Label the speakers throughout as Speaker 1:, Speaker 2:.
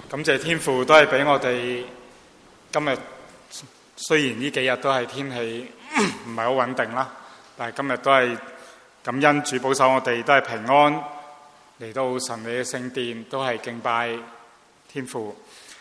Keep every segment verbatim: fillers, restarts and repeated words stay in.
Speaker 1: 感謝天父都係俾我哋今日，雖然呢幾日都係天氣唔係好穩定啦，但係今日都係感恩主保守我哋，都係平安嚟到神你嘅聖殿，都係敬拜天父。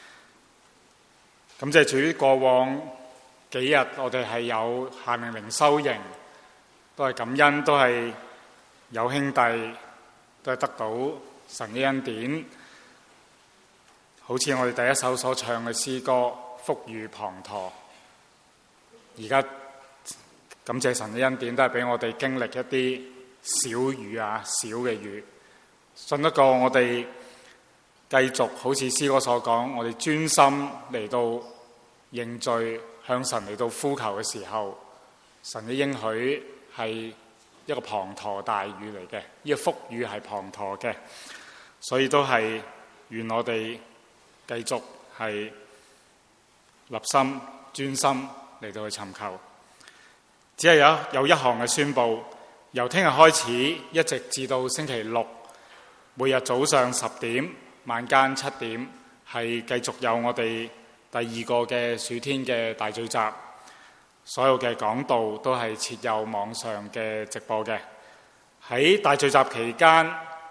Speaker 1: 感謝主，過往幾日我哋係有夏令靈修營，都係感恩，都係有兄弟都係得到神嘅恩典。好似我哋第一首所唱嘅詩歌福與滂沱，而家感謝神嘅恩典，都係俾我哋經歷一啲小雨啊，小嘅雨，信得過我哋繼續好似詩歌所講，我哋專心嚟到認罪，向神嚟到呼求嘅時候，神嘅應許係一個滂沱大雨嚟嘅，呢個福雨係滂沱嘅，所以都係願我哋繼續係立心專心嚟到去尋求。只係有有一項嘅宣佈，由聽日開始一直至到星期六，每日早上十點、晚間七點，係繼續有我哋第二個嘅暑天嘅大聚集。所有嘅講道都係設有網上嘅直播嘅。喺大聚集期間，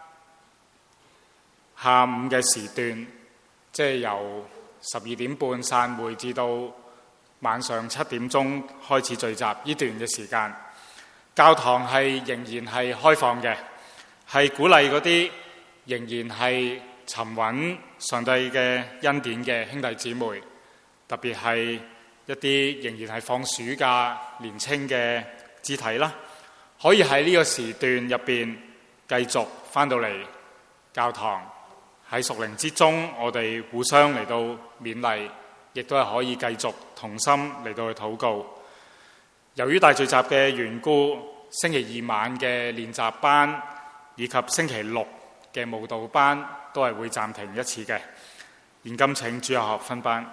Speaker 1: 下午嘅時段，即係由十二點半散會至到晚上七點鐘開始聚集，呢段嘅時間，教堂係仍然係開放嘅，係鼓勵嗰啲仍然係尋揾上帝嘅恩典嘅兄弟姊妹，特別係一啲仍然係放暑假年青嘅肢體啦，可以喺呢個時段入邊繼續返到嚟教堂。喺屬靈之中，我哋互相嚟到勉勵，亦都係可以繼續同心嚟到去禱告。由於大聚集嘅緣故，星期二晚嘅練習班以及星期六嘅舞蹈班都係會暫停一次嘅。現今請主日學分班。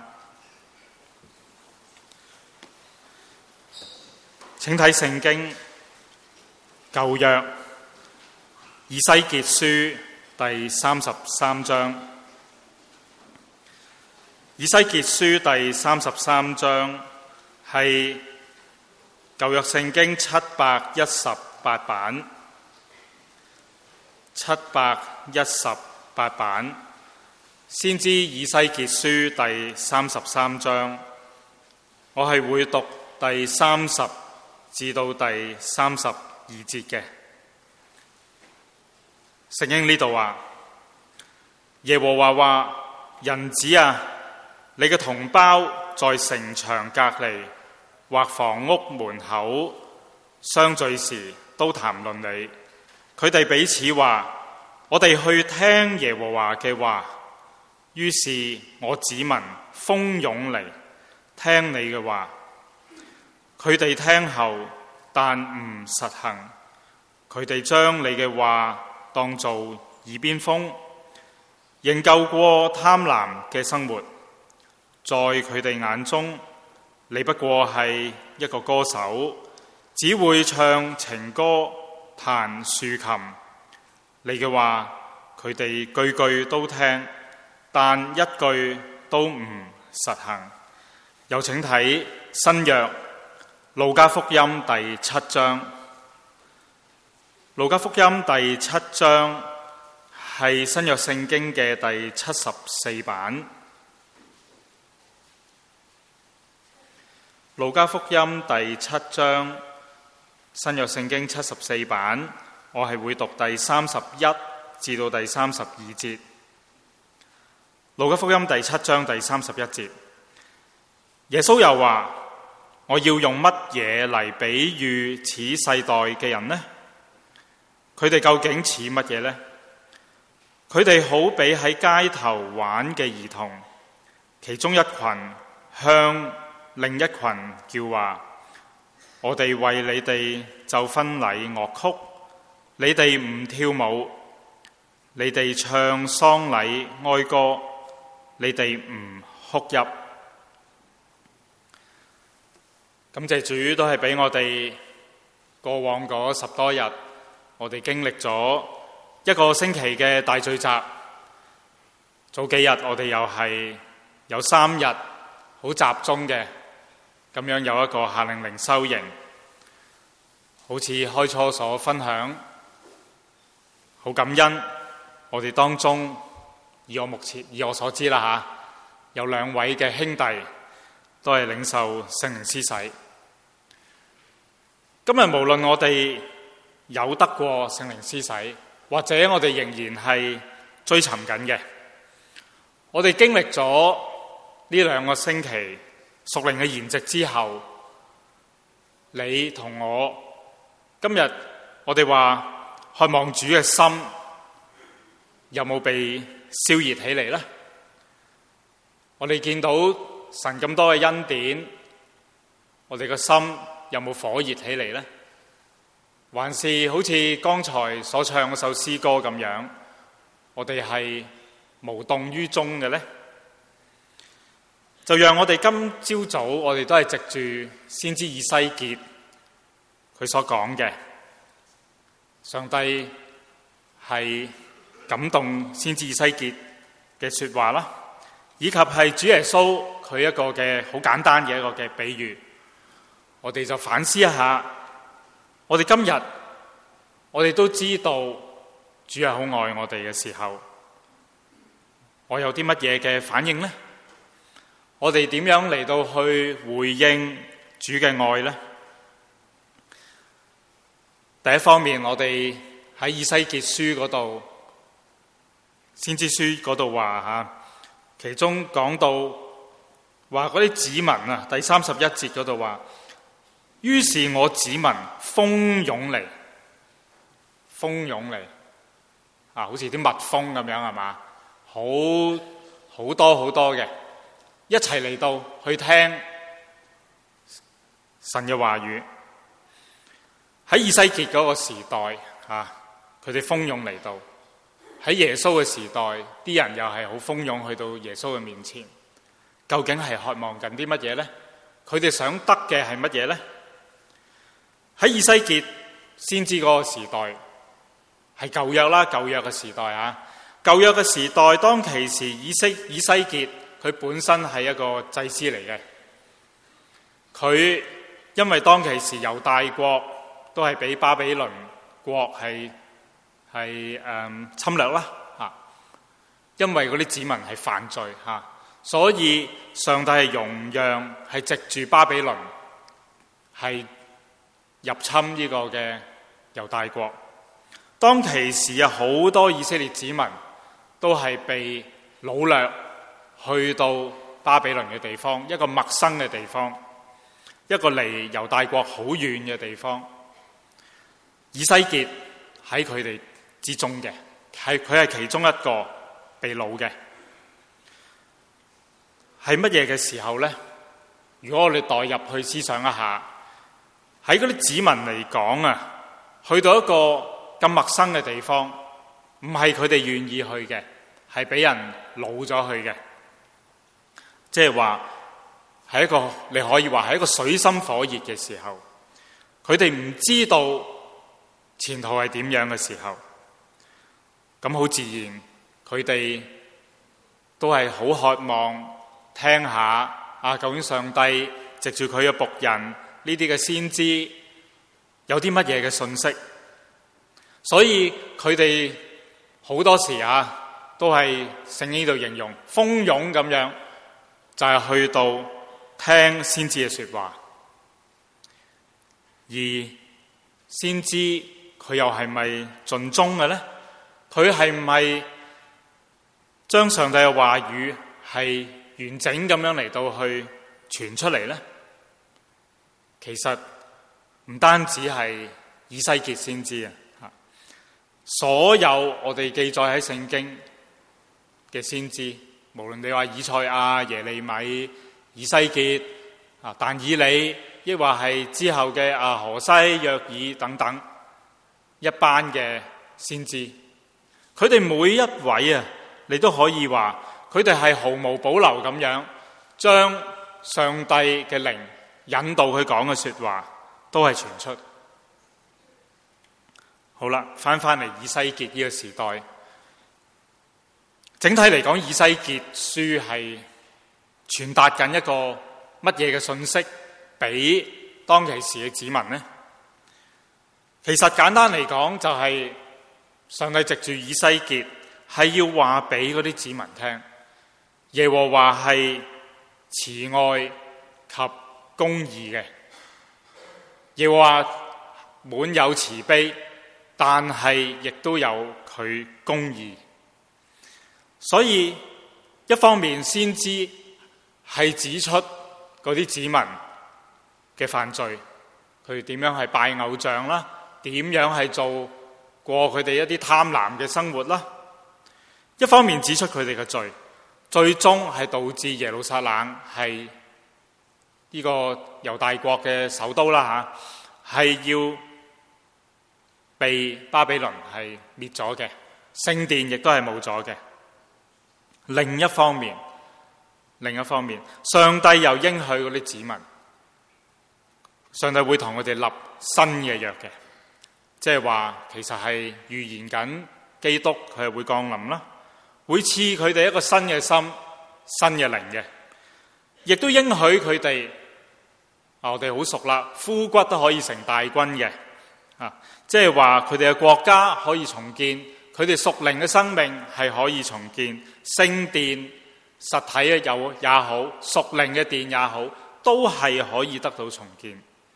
Speaker 1: 請睇聖經舊約以西結書第三十三章。以西結書第三十三章係舊約聖經七百一十八版，七百一十八版先知以西結書第三十三章，我係會讀第三十至到第三十二節嘅。聖經呢度話，耶和華話：人子啊，你嘅同胞在城牆隔離或房屋門口相聚時，都談論你。佢哋彼此話：我哋去聽耶和華嘅話。於是我子民蜂擁嚟聽你嘅話。佢哋聽後，但唔實行。佢哋將你嘅話當做耳邊風，仍舊過貪婪嘅生活。在佢哋眼中，你不過係一個歌手，只會唱情歌、彈豎琴。你嘅話，佢哋句句都聽，但一句都唔實行。有請睇新約路加福音第七章。路加福音第七章係新約聖經嘅第七十四版。路加福音第七章新約聖經七十四版，我係會讀第三十一至到第三十二節。路加福音第七章第三十一節，耶穌又話：我要用乜嘢嚟比喻此世代嘅人呢？佢哋究竟似乜嘢呢？佢哋好比喺街頭玩嘅兒童，其中一群向另一群叫話：我哋為你哋奏婚禮樂曲，你哋唔跳舞；你哋唱喪禮哀歌，你哋唔哭泣。感謝主，都係俾我哋過往嗰十多日，我哋經歷咗一個星期嘅大聚集。 早幾日我哋又係有三日好集中嘅咁樣有一個夏令靈修營，好似開初所分享，好感恩我哋當中以我目前以我所知啦吓，有兩位嘅兄弟都係領受聖靈施洗。今日無論我哋有得過聖靈施洗，或者我哋仍然係追尋緊嘅，我哋經歷咗呢兩個星期屬靈嘅筵席之後，你同我今日我哋話渴望主嘅心有冇被燒熱起嚟呢？我哋見到神咁多嘅恩典，我哋個心有冇火熱起嚟呢？還是好似剛才所唱嗰首詩歌咁樣，我哋係無動於衷嘅呢？就讓我哋今朝早，我哋都係藉住先知以西結佢所講嘅，上帝係感動先知以西結嘅說話啦，以及係主耶穌佢一個嘅好簡單嘅一個嘅比喻，我哋就反思一下。我哋今日，我哋都知道主係好愛我哋嘅時候，我有啲乜嘢嘅反應呢？我哋點樣嚟到去回應主嘅愛呢？第一方面，我哋喺以西結書嗰度，先知書嗰度話吓，其中講到話嗰啲子民啊，第三十一節嗰度話，於是我子民蜂擁嚟，蜂擁嚟啊，好似啲蜜蜂咁樣係嘛，好好多好多嘅，一齊嚟到去聽神嘅話語。喺以西結嗰個時代啊，佢哋蜂擁嚟到；喺耶穌嘅時代，啲人又係好蜂擁去到耶穌嘅面前。究竟係渴望緊啲乜嘢呢？佢哋想得嘅係乜嘢呢？喺以西結先知嗰個時代係舊約啦，舊約嘅時代啊，舊約嘅時代，當其時以西以西結佢本身係一個祭司嚟嘅，佢因為當其時猶大國都係俾巴比倫國係係誒侵略啦吓，因為嗰啲子民係犯罪吓，所以上帝係容讓係藉住巴比倫係入侵呢個嘅猶大國。當其時啊，好多以色列子民都係被擄掠去到巴比倫嘅地方，一個陌生嘅地方，一個離猶大國好遠嘅地方。以西結喺佢哋之中嘅，係佢係其中一個被擄嘅。係乜嘢嘅時候呢？如果我哋代入去思想一下，喺嗰啲子民嚟講啊，去到一個咁陌生嘅地方，唔係佢哋願意去嘅，係俾人擄咗去嘅。即係話係一個，你可以話係一個水深火熱嘅時候，佢哋唔知道前途係點樣嘅時候，咁好自然，佢哋都係好渴望聽下啊，究竟上帝藉住佢嘅僕人呢啲嘅先知有啲乜嘢嘅信息。所以佢哋好多時啊，都係聖經度形容蜂擁咁樣，就係去到聽先知嘅說話。而先知佢又係咪盡忠嘅呢？佢係唔係將上帝嘅話語係完整咁樣嚟到去傳出嚟呢？其實唔單止係以西結先知啊，所有我哋記載喺聖經嘅先知，無論你話以賽亞、耶利米、以西結啊、但以理，亦或係之後嘅啊何西、約珥等等一班嘅先知，佢哋每一位啊，你都可以話佢哋係毫無保留咁樣將上帝嘅靈引導佢講嘅說話都係傳出。好啦，翻翻嚟以西結呢個時代， 整體嚟講，以西結書係傳達緊一個乜嘢嘅信息俾當其時嘅子民呢？其實簡單嚟講，就係上帝藉住以西結係要話俾嗰啲子民聽，耶和華係慈愛及公義嘅，耶和華滿有慈悲，但係亦都有佢公義。所以一方面先知係指出嗰啲子民嘅犯罪，佢點樣係拜偶像啦，點樣係做過佢哋一啲貪婪嘅生活啦。一方面指出佢哋嘅罪，最終係導致耶路撒冷係呢個猶大國嘅首都啦吓，係要被巴比倫係滅咗嘅，聖殿亦都係冇咗嘅。另一方面，另一方面，上帝又應許嗰啲子民，上帝會同佢哋立新嘅約嘅，即係話其實係預言緊基督佢係會降臨啦，會賜佢哋一個新嘅心、新嘅靈嘅，亦都應許佢哋，啊，我哋好熟啦，枯骨都可以成大軍嘅，啊，即係話佢哋嘅國家可以重建，佢哋屬靈嘅生命係可以重建，聖殿實體嘅有也好，屬靈嘅殿也好，都係可以得到重建。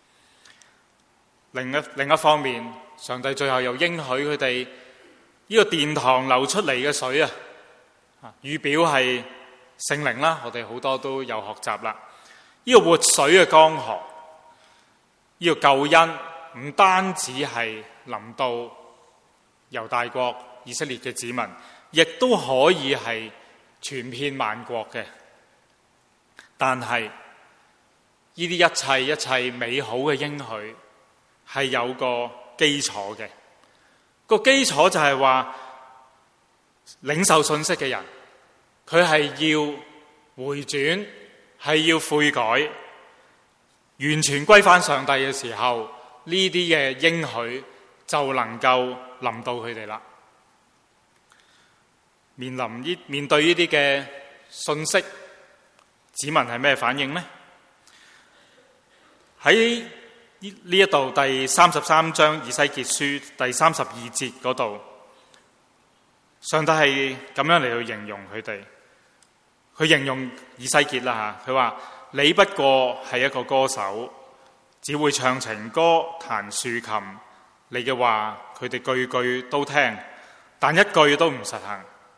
Speaker 1: 另一另一方面，上帝最後又應許佢哋呢個殿堂流出嚟嘅水啊，預表係聖靈啦，我哋好多都有學習啦。呢個活水嘅江河，呢個救恩唔單止係臨到猶大國以色列嘅子民，亦都可以係傳遍萬國嘅。但係呢啲一切一切美好嘅應許係有個基礎嘅，個基礎就係話領受信息嘅人，佢係要回轉，係要悔改，完全歸返上帝嘅時候，呢啲嘅應許就能夠臨到佢哋啦。面臨呢面對呢啲嘅信息，子民係咩反應呢？喺呢一度第三十三章以西結書第三十二節嗰度，上帝係咁樣嚟去形容佢哋。佢形容以西結啦吓，佢話你不過係一個歌手，只會唱情歌、彈豎琴。你嘅話佢哋句句都聽，但一句都唔實行。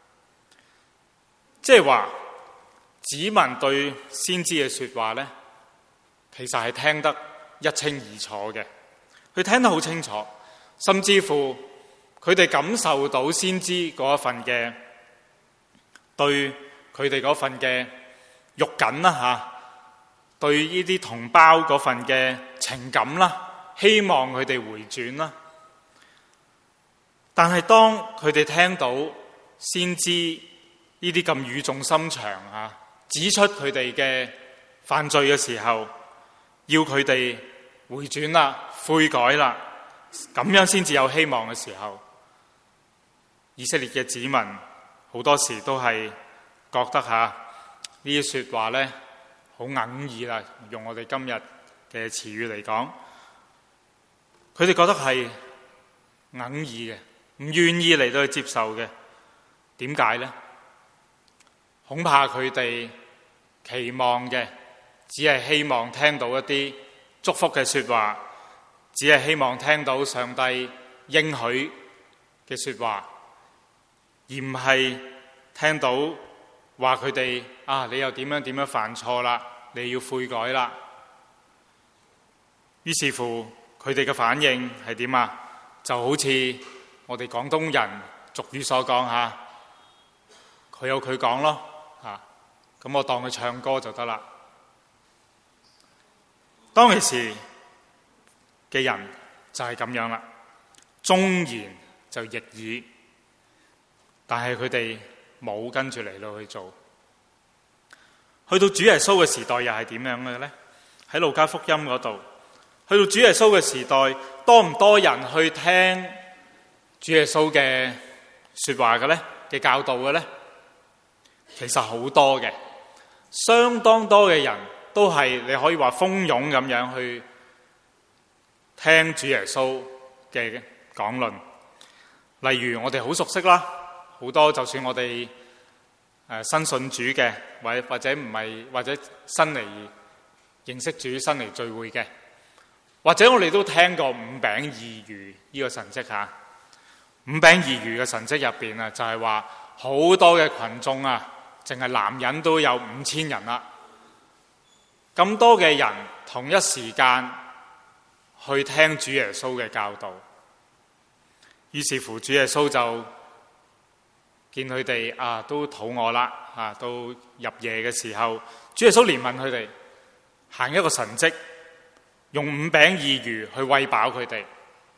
Speaker 1: 即係話子民對先知嘅說話呢，其實係聽得一清二楚嘅，佢聽得好清楚，甚至乎佢哋感受到先知嗰一份嘅對佢哋嗰份嘅肉緊啦吓，對呢啲同胞嗰份嘅情感啦，希望佢哋回轉啦。但係當佢哋聽到先知呢啲咁語重心長啊，指出佢哋嘅犯罪嘅時候，要佢哋回轉啦、悔改啦，咁樣先至有希望嘅時候，以色列嘅子民好多時都係覺得吓呢啲說話咧好哽耳啦，用我哋今日嘅詞語嚟講，佢哋覺得係哽耳嘅，唔願意嚟到去接受嘅。點解呢？恐怕佢哋期望嘅只係希望聽到一啲祝福嘅說話，只係希望聽到上帝應許嘅說話，而唔係聽到話佢哋啊，你又點樣點樣犯錯啦，你要悔改啦。於是乎佢哋嘅反應係點啊？就好似我哋廣東人俗語所講吓，佢有佢講咯吓，咁我當佢唱歌就得啦。當其時嘅人就係咁樣啦，忠言就逆耳，但係佢哋冇跟住嚟到去做。去到主耶穌嘅時代又係點樣嘅呢？喺路加福音嗰度，去到主耶穌嘅時代，多唔多人去聽主耶穌嘅說話嘅呢？嘅教導嘅呢？ 其實好多嘅，相當多嘅人都係你可以話蜂擁咁樣去聽主耶穌嘅講論。例如我哋好熟悉啦，好多就算我哋誒新信主嘅，或或者唔係，或者新嚟認識主、新嚟聚會嘅，或者我哋都聽過五餅二魚呢個神蹟吓。五餅二魚嘅神蹟入邊啊，就係話好多嘅群眾啊，淨係男人都有五千人啦。咁多嘅人同一時間去聽主耶穌嘅教導，於是乎主耶穌就見佢哋啊都肚餓啦，啊到入夜嘅時候，主耶穌憐憫佢哋，行一個神蹟，用五餅二魚去餵飽佢哋。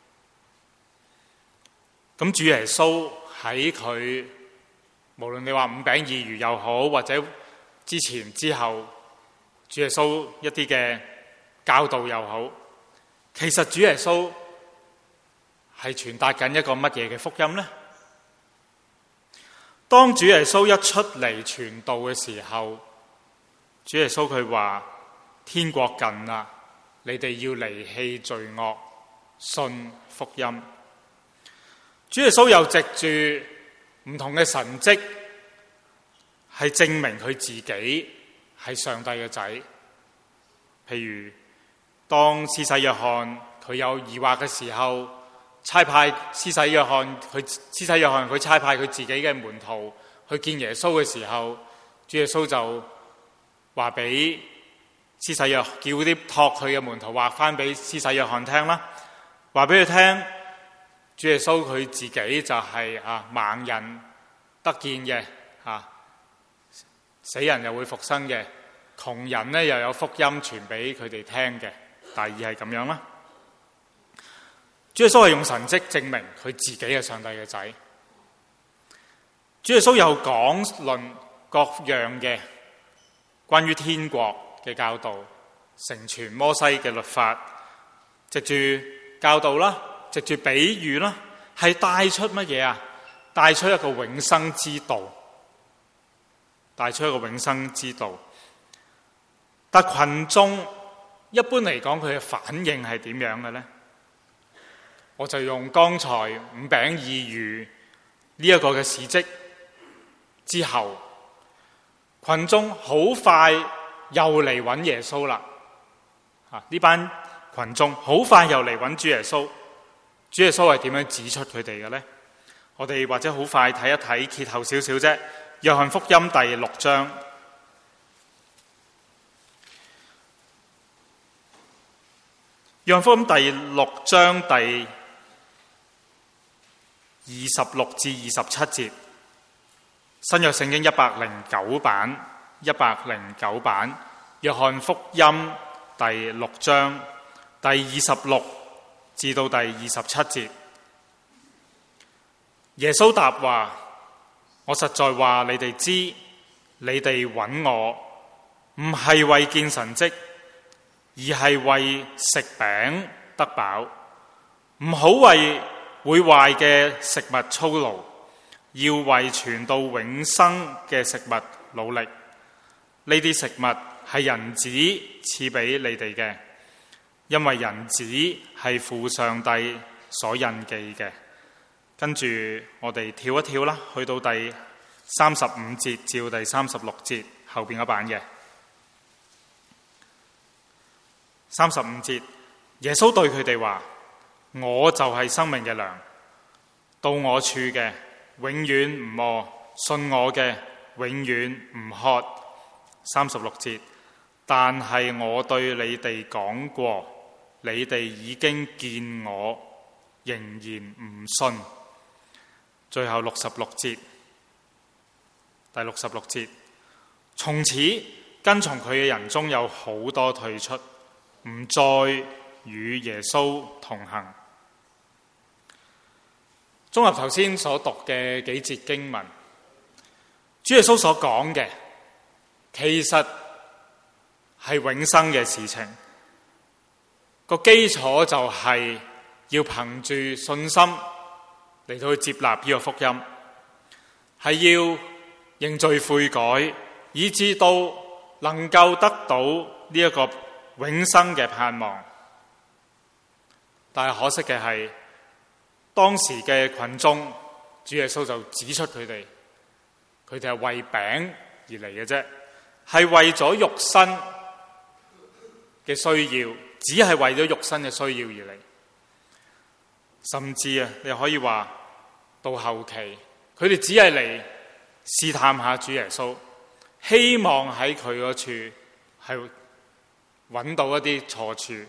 Speaker 1: 咁主耶穌喺佢無論你話五餅二魚又好，或者之前之後主耶穌一啲嘅教導又好，其實主耶穌係傳達緊一個乜嘢嘅福音呢？當主耶穌一出嚟傳道嘅時候，主耶穌佢話天國近啦，你哋要離棄罪惡，信福音。主耶穌又藉住唔同嘅神蹟，係證明佢自己係上帝嘅仔。譬如當施洗約翰佢有疑惑嘅時候，差派施洗約翰，佢施洗約翰佢差派佢自己嘅門徒去見耶穌嘅時候，主耶穌就話俾施洗約，叫啲託佢嘅門徒話翻俾施洗約翰聽啦，話俾佢聽，主耶穌佢自己就係啊盲人得見嘅，啊死人又會復生嘅，窮人呢又有福音傳俾佢哋聽嘅，大意係咁樣啦。主耶穌係用神蹟證明佢自己係上帝嘅仔。主耶穌又講論各樣嘅關於天國嘅教導，成全摩西嘅律法，藉住教導啦，藉住比喻啦，係帶出乜嘢啊？帶出一個永生之道，帶出一個永生之道。但群眾一般嚟講，佢嘅反應係點樣嘅呢？我就用剛才五餅二魚呢一個嘅事蹟之後，群眾好快又嚟揾耶穌啦。啊，呢班群眾好快又嚟揾主耶穌。主耶穌係點樣指出佢哋嘅呢？我哋或者好快睇一睇，揭後少少啫。約翰福音第六章。約翰福音第六章第二十六至二十七節，新約聖經一百零九版，一百零九版，約翰福音第六章第二十六至到第二十七節。耶穌答話：我實在話你哋知，你哋揾我唔係為見神蹟，而係為食餅得飽，唔好為會壞嘅食物操勞，要為傳到永生嘅食物努力。呢啲食物係人子賜俾你哋嘅，因為人子係父上帝所印記嘅。跟住我哋跳一跳啦，去到第三十五節至到第三十六節後邊嗰版嘅。三十五節，耶穌對佢哋話：我就係生命嘅糧，到我處嘅永遠唔餓，信我嘅永遠唔渴。三十六節，但係我對你哋講過，你哋已經見我，仍然唔信。最後六十六節，第六十六節，從此跟從佢嘅人中有好多退出，唔再與耶穌同行。綜合頭先所讀嘅幾節經文，主耶穌所講嘅其實係永生嘅事情，個基礎就係要憑住信心嚟到去接納呢個福音，係要認罪悔改，以致到能夠得到呢一個永生嘅盼望。但係可惜嘅係，當時嘅群眾，主耶穌就指出佢哋，佢哋係為餅而嚟嘅啫，係為咗肉身嘅需要，只係為咗肉身嘅需要而嚟。甚至啊，你可以話到後期，佢哋只係嚟試探下主耶穌，希望喺佢嗰處係揾到一啲錯處。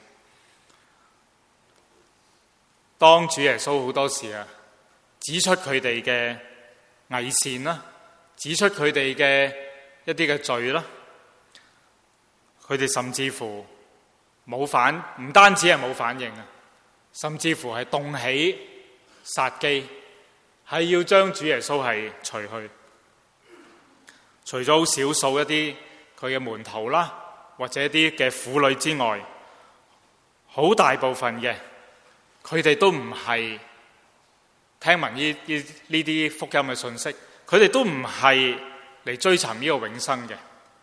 Speaker 1: 當主耶穌好多時啊，指出佢哋嘅偽善啦，指出佢哋嘅一啲嘅罪啦，佢哋甚至乎冇反，唔單止係冇反應啊，甚至乎係動起殺機，係要將主耶穌係除去。除咗好少數一啲佢嘅門徒啦，或者一啲嘅婦女之外，好大部分嘅佢哋都唔係聽聞呢呢呢啲福音嘅信息，佢哋都唔係嚟追尋呢個永生嘅。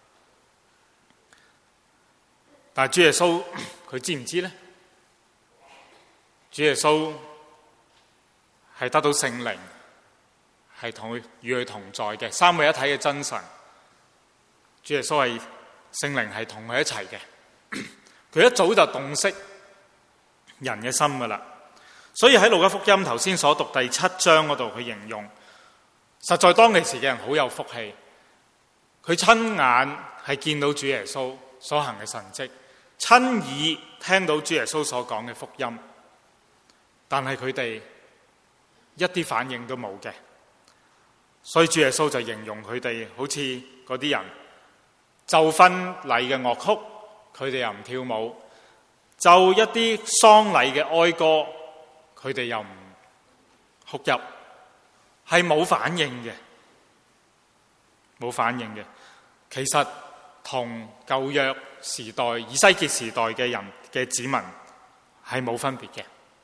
Speaker 1: 但係主耶穌佢知唔知呢？主耶穌係得到聖靈，係同佢與佢同在嘅三位一體嘅真神。主耶穌係聖靈係同佢一齊嘅，佢一早就洞悉人嘅心噶啦。所以喺路加福音頭先所讀第七章嗰度，佢形容實在當其時嘅人好有福氣，佢親眼係見到主耶穌所行嘅神蹟，親耳聽到主耶穌所講嘅福音，但係佢哋一啲反應都冇嘅。所以主耶穌就形容佢哋好似嗰啲人就婚禮嘅樂曲，佢哋又唔跳舞；就一啲喪禮嘅哀歌，佢哋又唔哭泣，係冇反應嘅，冇反應嘅。其實同舊約時代、以西結時代嘅人嘅子民係冇分別嘅。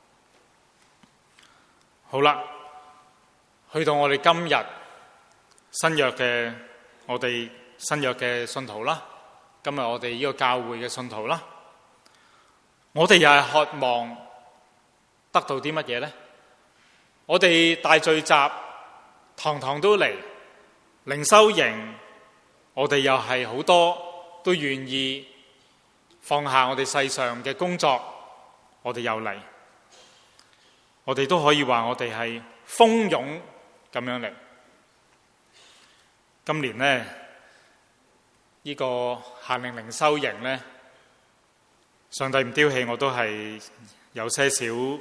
Speaker 1: 好啦，去到我哋今日新約嘅我哋新約嘅信徒啦，今日我哋呢個教會嘅信徒啦，我哋又係渴望得到啲乜嘢呢？我哋大聚集，堂堂都嚟靈修營，我哋又係好多都願意放下我哋世上嘅工作，我哋又嚟，我哋都可以話我哋係蜂擁咁樣嚟。今年呢，呢、這個夏令靈修營呢，上帝唔丟棄，我都係有些少誒、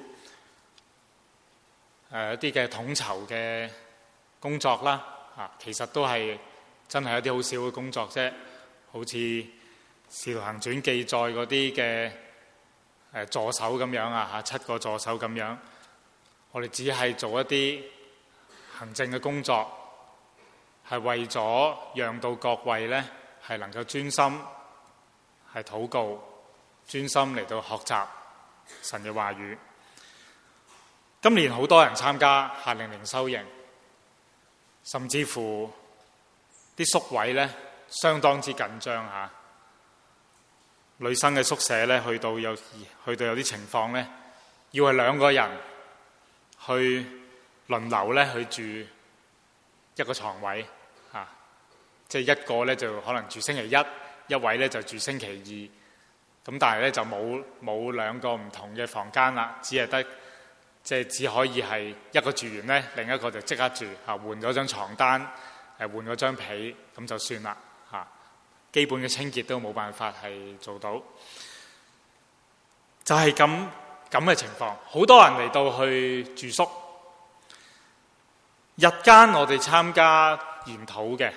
Speaker 1: 呃、一啲嘅統籌嘅工作啦。啊，其實都係真係一啲好少嘅工作啫，好似《使徒行傳》記載嗰啲嘅誒助手咁樣啊，嚇七個助手咁樣，我哋只係做一啲行政嘅工作，係為咗讓到各位呢係能夠專心係禱告，專心嚟到學習神嘅話語。今年好多人參加夏令靈修營，甚至乎啲宿位呢相當之緊張嚇。女生嘅宿舍呢，去到有去到有啲情況呢，要係兩個人去輪流呢去住一個床位嚇，即係一個呢就可能住星期一，一位呢就住星期二，咁但係呢就冇冇兩個唔同嘅房間啦，只係得即係只可以係一個住完呢，另一個就即刻住嚇，換咗張床單，誒換咗張被咁就算啦嚇，基本嘅清潔都冇辦法係做到，就係咁咁嘅情況，好多人嚟到去住宿。日間我哋參加研討嘅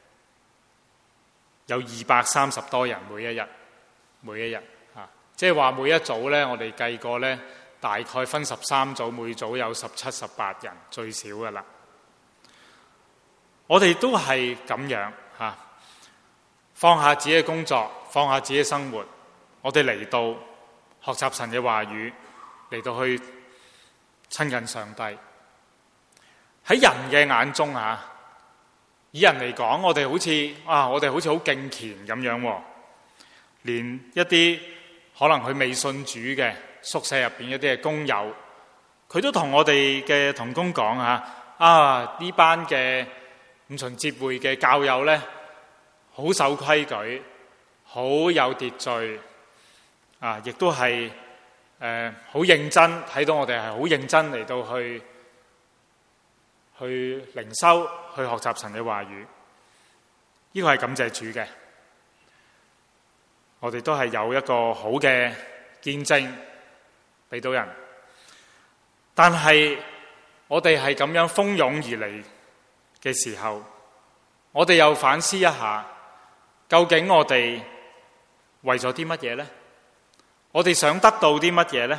Speaker 1: 有二百三十多人，每一日每一日嚇，即係話每一組呢，我哋計過呢，大概分十三組，每組有十七、十八人最少噶啦。我哋都係咁樣嚇，放下自己嘅工作，放下自己嘅生活，我哋嚟到學習神嘅話語，嚟到去親近上帝。喺人嘅眼中嚇， 以人嚟講，我哋好似啊，我哋好似好敬虔咁樣喎。連一啲可能佢未信主嘅宿舍入邊一啲嘅工友，佢都同我哋嘅同工講啊，啊呢班嘅五旬節會嘅教友呢，好守規矩，好有秩序，啊，亦都係誒好認真，睇到我哋係好認真嚟到去去靈修，去學習神嘅話語。呢個係感謝主嘅，我哋都係有一個好嘅見證俾到人。但係我哋係咁樣蜂擁而嚟嘅時候，我哋又反思一下，究竟我哋為咗啲乜嘢呢？我哋想得到啲乜嘢呢？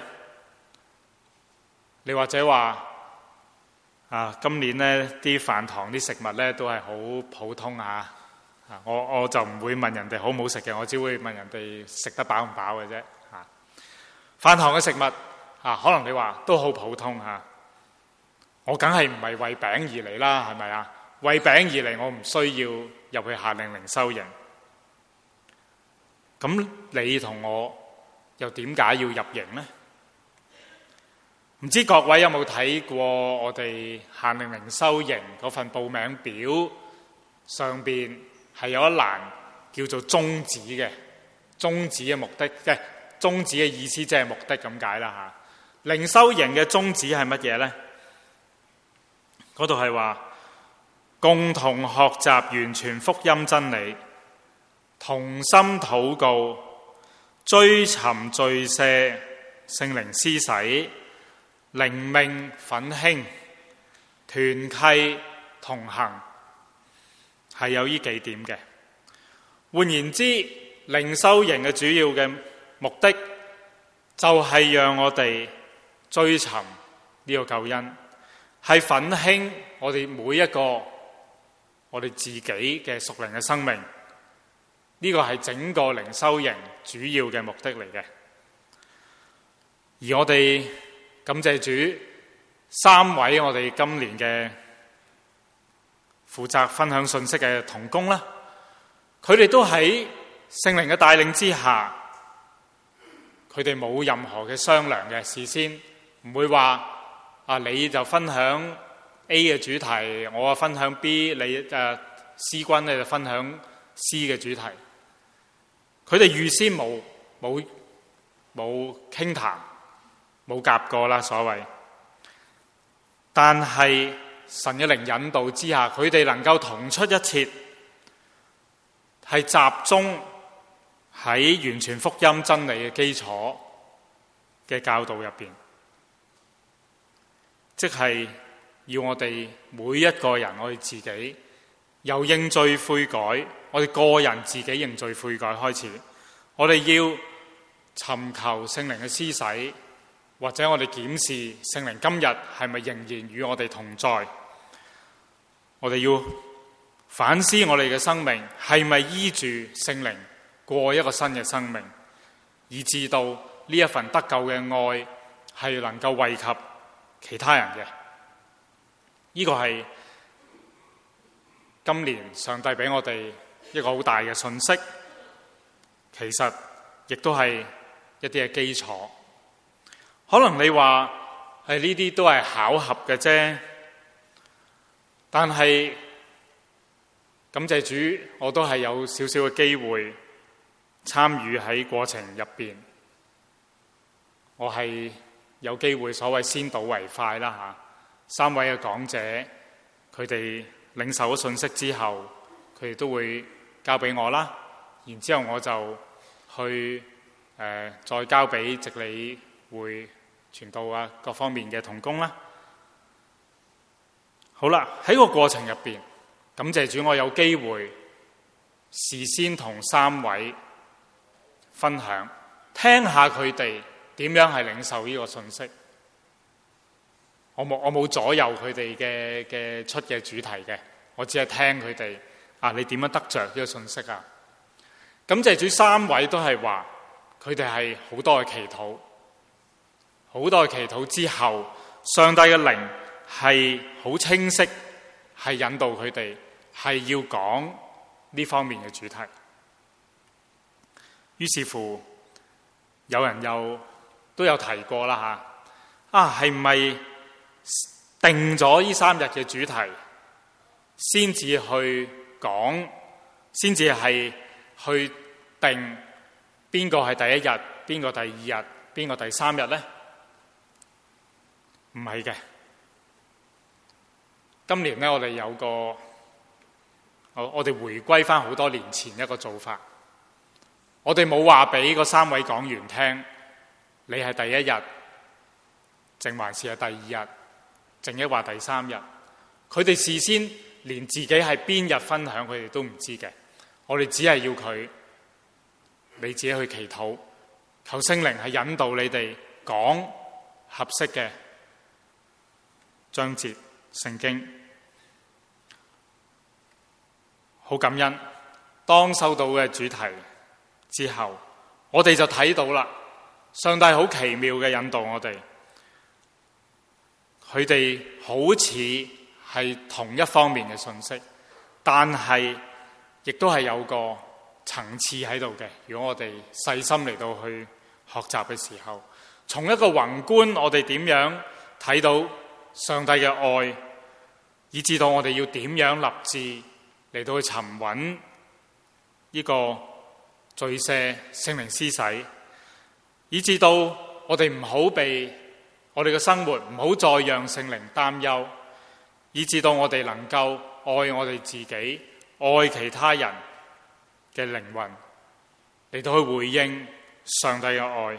Speaker 1: 你或者話啊，今年呢啲飯堂啲食物呢都係好普通啊！我我就唔會問人哋好唔好食嘅，我只會問人哋食得飽唔飽嘅啫。啊，飯堂嘅食物啊，可能你話都好普通嚇，我梗係唔係為餅而嚟啦，係咪啊？為餅而嚟，我唔需要入去夏令靈修營。咁你同我又點解要入營呢？唔知各位有冇睇過我哋夏令靈修營嗰份報名表上邊係有一欄叫做宗旨嘅，宗旨嘅目的，即係宗旨嘅意思，即係目的咁解啦嚇。靈修營嘅宗旨係乜嘢呢？嗰度係話共同學習完全福音真理，同心禱告，追尋罪赦，聖靈施洗，靈命奮興，團契同行，係有呢幾點嘅。換言之，靈修營嘅主要嘅目的就係讓我哋追尋呢個救恩，係奮興我哋每一個我哋自己嘅屬靈嘅生命。呢個係整個靈修營主要嘅目的嚟嘅。而我哋感謝主，三位我哋今年嘅負責分享信息嘅同工啦，佢哋都喺聖靈嘅帶領之下，佢哋冇任何嘅商量嘅，事先唔會話啊你就分享 A 嘅主題，我啊分享 B， 你誒 C 君咧就分享 C 嘅主題。佢哋預先冇冇冇傾談，冇夾過啦所謂。但係神嘅靈引導之下，佢哋能夠同出一轍，係集中喺完全福音真理嘅基礎嘅教導入邊，即係要我哋每一個人，我哋自己由認罪悔改，我哋個人自己認罪悔改開始，我哋要尋求聖靈嘅施洗，或者我哋檢視聖靈今日係咪仍然與我哋同在，我哋要反思我哋嘅生命係咪依住聖靈過一個新嘅生命，以至到呢一份得救嘅愛係能夠惠及其他人嘅。呢個係今年上帝俾我哋一個好大嘅信息，其實亦都係一啲嘅基礎。可能你話係呢啲都係巧合嘅啫，但係感謝主，我都係有少少嘅機會參與喺過程入邊。我係有機會所謂先睹為快啦吓。三位嘅講者，佢哋領受咗信息之後，佢哋都會交俾我啦。然之後我就去誒、呃、再交俾直理會傳道啊各方面嘅同工啦。好啦，喺個過程入邊，感謝主，我有機會事先同三位分享，聽下佢哋點樣係領受呢個信息。我冇我冇左右佢哋嘅嘅出嘅主題嘅，我只係聽佢哋啊，你點樣得着呢個信息啊？感謝主，三位都係話佢哋係好多嘅祈禱，好多嘅祈禱之後，上帝嘅靈係好清晰，係引導佢哋係要講呢方面嘅主題。於是乎，有人又都有提過啦吓，啊係唔係定咗呢三日嘅主題，先至去講，先至係去定邊個係第一日，邊個第二日，邊個第三日呢？唔係嘅。今年呢，我哋有個我我哋回歸翻好多年前一個做法。我哋冇話俾嗰三位講員聽，你係第一日，定還是係第二日，定抑或第三日。佢哋事先連自己係邊日分享，佢哋都唔知嘅。我哋只係要佢，你自己去祈禱，求聖靈係引導你哋講合適嘅章節聖經。好感恩，當收到嘅主題之後，我哋就睇到啦，上帝好奇妙嘅引導我哋，佢哋好似係同一方面嘅信息，但係亦都係有個層次喺度嘅。如果我哋細心嚟到去學習嘅時候，從一個宏觀，我哋點樣睇到上帝嘅愛，以至到我哋要點樣立志嚟到去尋揾呢個罪赦聖靈施洗，以至到我哋唔好被我哋嘅生活唔好再讓聖靈擔憂，以至到我哋能夠愛我哋自己，愛其他人嘅靈魂，嚟到去回應上帝嘅愛。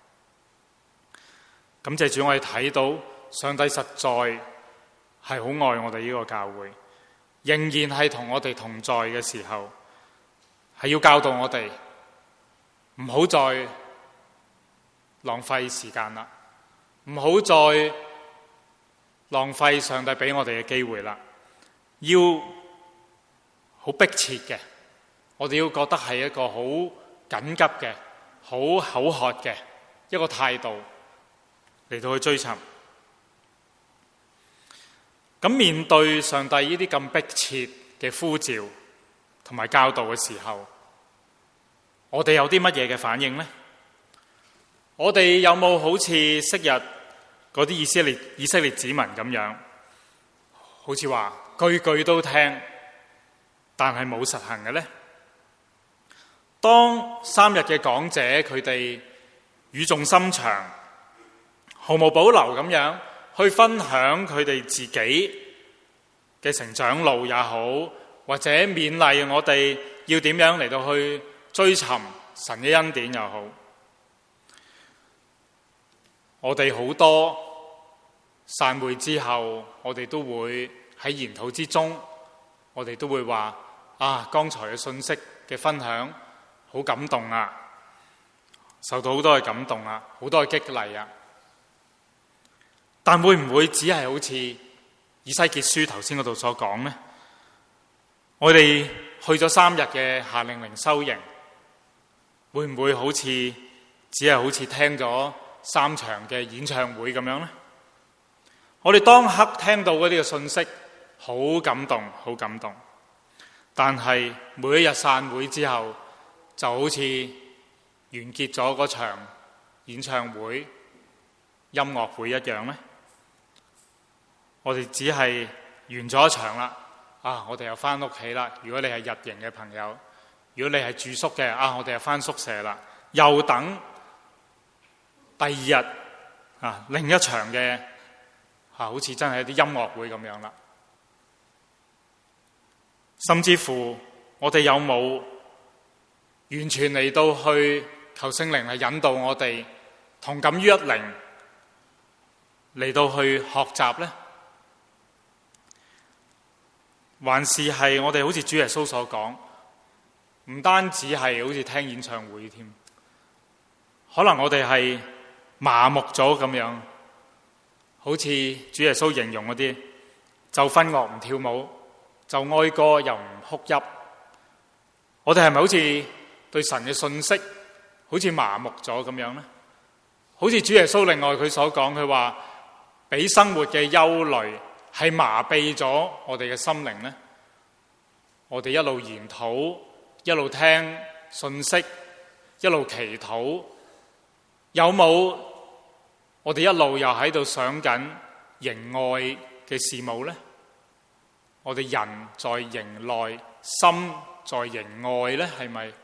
Speaker 1: 感謝主，我哋睇到上帝實在係好愛我哋呢個教會，仍然係同我哋同在嘅時候，係要教導我哋唔好再浪費時間啦，唔好再浪費上帝俾我哋嘅機會啦，要好迫切嘅，我哋要覺得係一個好緊急嘅、好口渴嘅一個態度嚟到去追尋。咁面對上帝呢啲咁迫切嘅呼召同埋教導嘅時候，我哋有啲乜嘢嘅反應呢？我哋有冇好似昔日嗰啲以色列以色列子民咁樣，好似話句句都聽，但係冇實行嘅呢？當三日嘅講者佢哋語重心長、毫無保留咁樣去分享佢哋自己嘅成長路也好，或者勉勵我哋要點樣嚟到去追尋神嘅恩典又好，我哋好多散會之後，我哋都會喺研討之中，我哋都會話啊，剛才嘅信息嘅分享好感動啊，受到好多嘅感動啊，好多嘅激勵啊。但會唔會只係好似以西結書頭先嗰度所講呢？我哋去咗三日嘅夏令靈修營，會唔會好似只係好似聽咗三場嘅演唱會咁樣呢？我哋當刻聽到嗰啲嘅信息，好感動，好感動。但係每一日散會之後，就好似完結咗嗰場演唱會、音樂會一樣呢？我哋只係完咗一場啦，啊！我哋又翻屋企啦。如果你係日營嘅朋友，如果你係住宿嘅，啊！我哋又翻宿舍啦，又等第二日啊，另一場嘅啊，好似真係一啲音樂會咁樣啦。甚至乎，我哋有冇完全嚟到去求聖靈嚟引導我哋同感於一靈嚟到去學習呢？還是係我哋好似主耶穌所講，唔單止係好似聽演唱會添，可能我哋係麻木咗咁樣，好似主耶穌形容嗰啲，就婚樂唔跳舞，就哀歌又唔哭泣。我哋係咪好似對神嘅信息好似麻木咗咁樣呢？好似主耶穌另外佢所講，佢話俾生活嘅憂慮係麻痹咗我哋嘅心靈呢？ 我哋一路研討，一路聽信息，一路祈禱，有冇我哋一路又喺度想緊營外嘅事務呢？我哋人在營內，心在營外呢，係咪？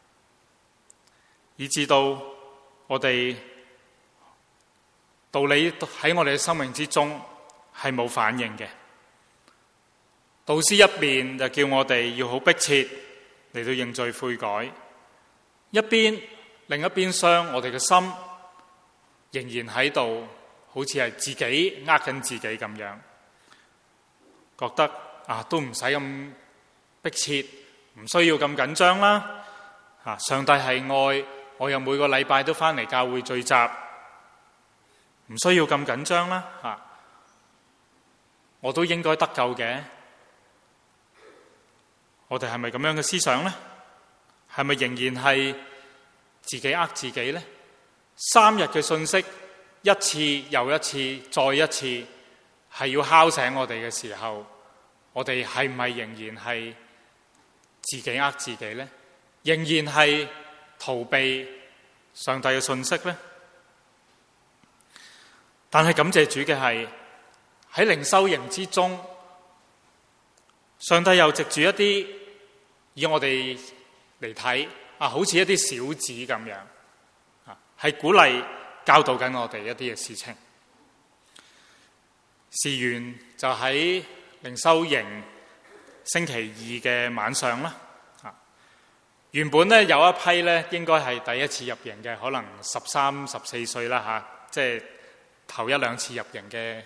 Speaker 1: 以至到我哋道理喺我哋嘅生命之中係冇反應嘅。導師一邊就叫我哋要好迫切嚟到認罪悔改，一邊另一邊廂我哋嘅心仍然喺度，好似係自己呃緊自己咁樣，覺得啊都唔使咁迫切，唔需要咁緊張啦。啊，上帝係愛，我又每個禮拜都返嚟教會聚集，唔需要咁緊張啦。啊，我都應該得救嘅。我哋係咪咁樣嘅思想呢？係咪仍然係自己呃自己呢？三日嘅信息，一次又一次，再一次，係要敲醒我哋嘅時候，我哋係唔係仍然係自己呃自己呢？仍然係逃避上帝嘅信息呢？但係感謝主嘅係喺靈修營之中，上帝又藉住一啲以我哋嚟睇啊，好似一啲小子咁樣啊，係鼓勵教導緊我哋一啲嘅事情。事緣就喺靈修營星期二嘅晚上啦。啊，原本咧有一批咧應該係第一次入營嘅，可能十三、十四歲啦吓，即係頭一兩次入營嘅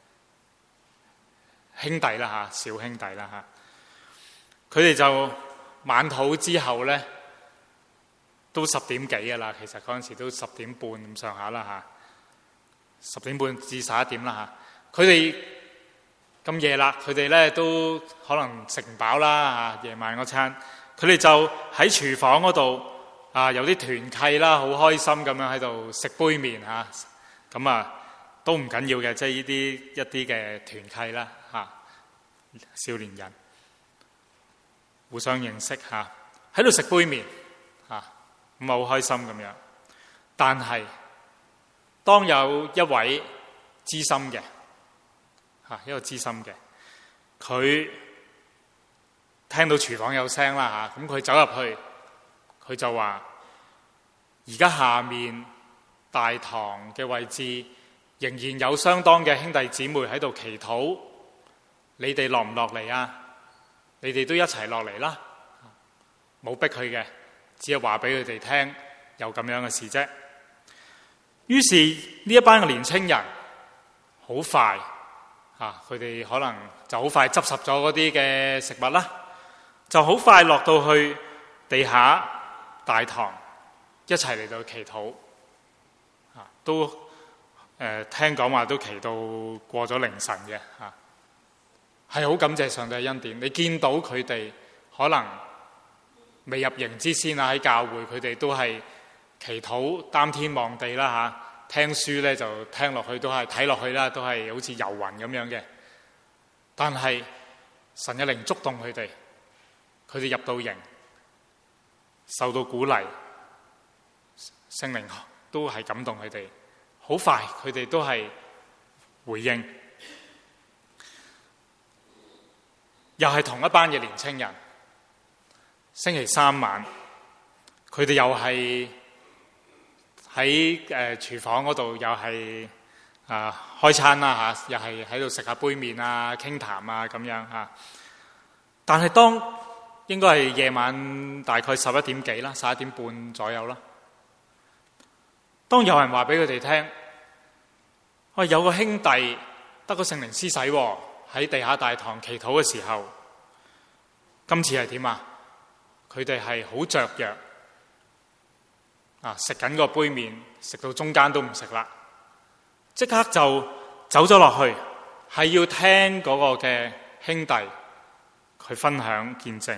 Speaker 1: 兄弟啦吓，小兄弟啦吓，佢哋就晚禱之後咧，都十點幾噶啦，其實嗰陣時都十點半咁上下啦吓，十點半至十一點啦吓。佢哋咁夜啦，佢哋咧都可能食唔飽啦吓，夜晚嗰餐，佢哋就喺廚房嗰度啊，有啲團契啦，好開心咁樣喺度食杯麵吓，咁啊都唔緊要嘅，即係呢啲一啲嘅團契啦吓，少年人互相認識吓，喺度食杯麵吓，咁啊好開心咁樣。但係當有一位資深嘅吓，一個資深嘅，佢聽到廚房有聲啦吓，咁佢走入去，佢就話：而家下面大堂嘅位置仍然有相當嘅兄弟姊妹喺度祈禱，你哋落唔落嚟啊？你哋都一齊落嚟啦，冇逼佢嘅，只係話俾佢哋聽有咁樣嘅事啫。於是呢一班嘅年青人好快啊，佢哋可能就好快執拾咗嗰啲嘅食物啦，就好快落到去地下大堂一齊嚟到祈禱啊，都誒、呃、聽講話都祈到過咗凌晨嘅吓。係好感謝上帝嘅恩典，你見到佢哋可能未入營之先啊，喺教會佢哋都係祈禱擔天望地啦吓，聽書咧就聽落去都係睇落去啦，都係好似遊魂咁樣嘅。但係神嘅靈觸動佢哋，佢哋入到營，受到鼓勵，聖靈都係感動佢哋，好快佢哋都係回應。又係同一班嘅年青人，星期三晚，佢哋又係喺誒廚房嗰度，又係啊開餐啦嚇，又係喺度食下杯麵啊、傾談啊咁樣嚇。但係當應該係夜晚大概十一點幾啦，十一點半左右啦。當有人話俾佢哋聽，喂，有個兄弟得個聖靈施洗喎，喺地下大堂祈禱嘅時候，今次係點啊？佢哋係好雀躍啊！食緊個杯麵，食到中間都唔食啦，即刻就走咗落去，係要聽嗰個嘅兄弟佢分享見證。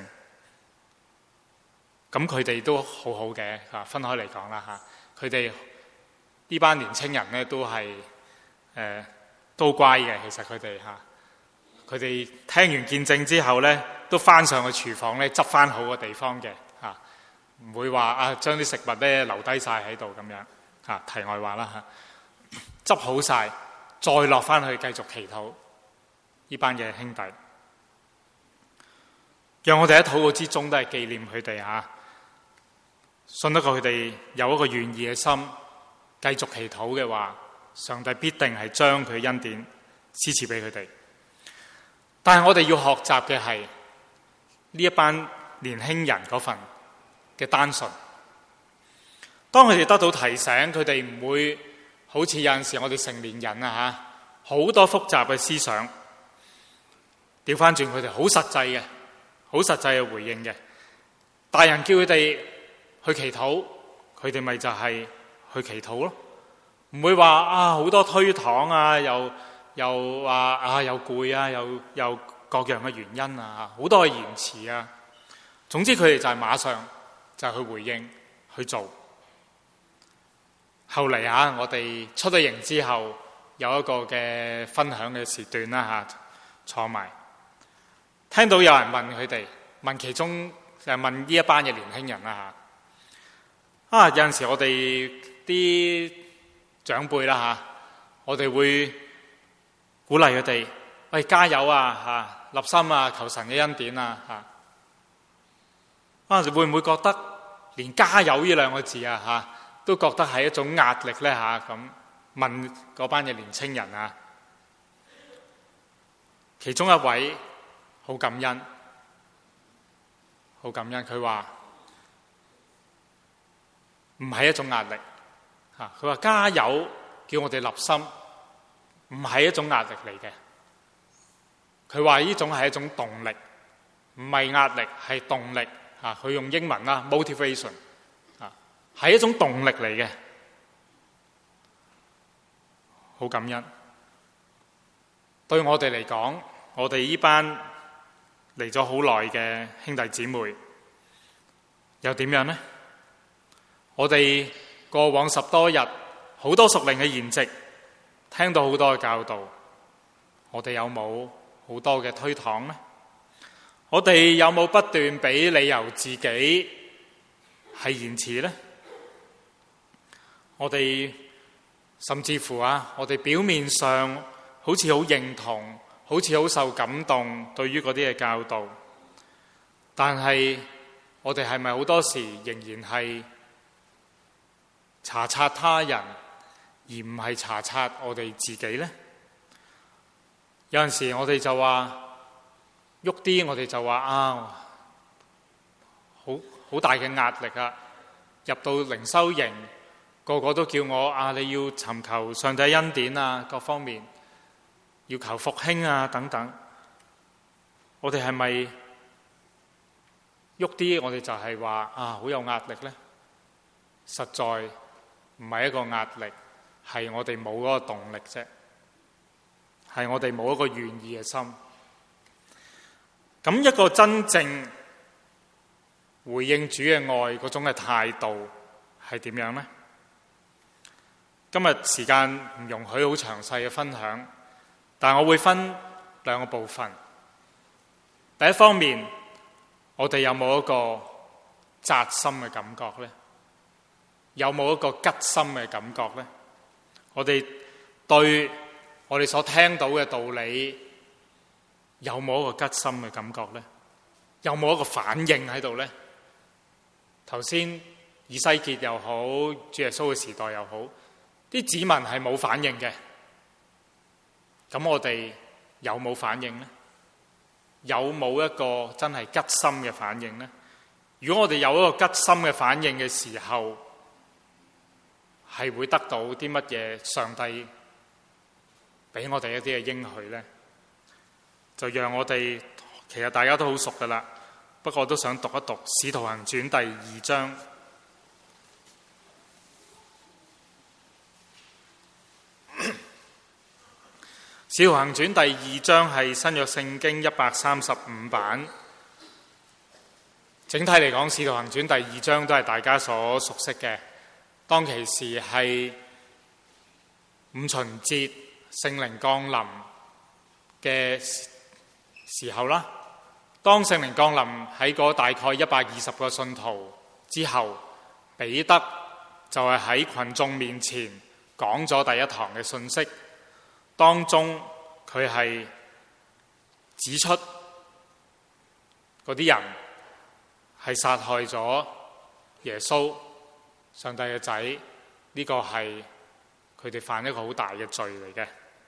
Speaker 1: 咁佢哋都好好嘅嚇，分開嚟講啦嚇。佢哋呢班年青人咧都係誒、呃、都乖嘅，其實佢哋嚇。 佢哋聽完見證之後呢，都翻上去廚房呢，執翻好個地方嘅嚇，唔會話啊將啲食物呢留低晒喺度咁樣嚇。題外話啦嚇，執好晒，再落翻去繼續祈禱。呢班嘅兄弟，讓我哋喺禱告之中都係紀念佢哋嚇，信得過佢哋有一個願意嘅心，繼續祈禱嘅話，上帝必定係將佢恩典施賜俾佢哋。但係我哋要學習嘅係呢一班年輕人嗰份嘅單純。當佢哋得到提醒，佢哋唔會好似有陣時我哋成年人啊嚇，好多複雜嘅思想。調翻轉，佢哋好實際嘅，好實際嘅回應嘅。大人叫佢哋去祈禱，佢哋咪就係去祈禱咯。唔會話啊好多推搪啊，又又話啊又攰啊，又又各樣嘅原因啊，好多嘅言辭啊。總之佢哋就係馬上就係去回應去做。後嚟啊，我哋出咗營之後，有一個嘅分享嘅時段啦嚇，坐埋聽到有人問佢哋，問其中就係問呢一班嘅年輕人啦嚇。啊有陣時我哋啲長輩啦嚇，我哋會鼓勵佢哋，喂加油啊嚇，立心啊，求神嘅恩典啊嚇。啊會唔會覺得連加油呢兩個字啊嚇，都覺得係一種壓力咧嚇？咁問嗰班嘅年青人啊，其中一位好感恩，好感恩，佢話唔係一種壓力嚇，佢話加油叫我哋立心，唔係一種壓力嚟嘅。佢話呢種係一種動力，唔係壓力，係動力嚇。佢用英文啦 ，motivation 啊，係一種動力嚟嘅。好感恩，對我哋嚟講，我哋呢班嚟咗好耐嘅兄弟姊妹，又點樣呢？我哋過往十多日，好多屬靈嘅筵席，聽到好多嘅教導，我哋有冇好多嘅推搪呢？我哋有冇不斷俾理由自己係延遲呢？我哋甚至乎啊，我哋表面上好似好認同，好似好受感動，對於嗰啲嘅教導，但係我哋係咪好多時仍然係查察他人，而唔係查察我哋自己呢？有陣時我哋就話喐啲，我哋就話啊，好好大嘅壓力啊！入到靈修營，個個都叫我啊，你要尋求上帝恩典啊，各方面要求復興啊，等等。我哋係咪喐啲？我哋就係話啊，好有壓力呢？實在唔係一個壓力，係我哋冇嗰個動力啫，係我哋冇一個願意嘅心。咁一個真正回應主嘅愛嗰種嘅態度係點樣呢？今日時間唔容許好詳細嘅分享，但我會分兩個部分。第一方面，我哋有冇一個扎心嘅感覺呢？有冇一個吉心嘅感覺呢？我哋對我哋所聽到嘅道理有冇一個吉心嘅感覺呢？有冇一個反應喺度呢？頭先以西結又好，主耶穌嘅時代又好，啲子民係冇反應嘅。咁我哋有冇反應呢？有冇一個真係吉心嘅反應呢？如果我哋有一個吉心嘅反應嘅時候，係會得到啲乜嘢？上帝俾我哋一啲嘅應許呢？就讓我哋，其實大家都好熟噶啦，不過我都想讀一讀《使徒行傳》第二章。《使徒行傳》第二章係新約聖經一百三十五版。整體嚟講，《使徒行傳》第二章都係大家所熟悉嘅。當其時係五旬節聖靈降臨嘅時候啦，當聖靈降臨喺嗰大概一百二十個信徒之後，彼得就係喺群眾面前講咗第一堂嘅信息，當中佢係指出嗰啲人係殺害咗耶穌上帝嘅仔，呢個係佢哋犯一個好大嘅罪嚟嘅。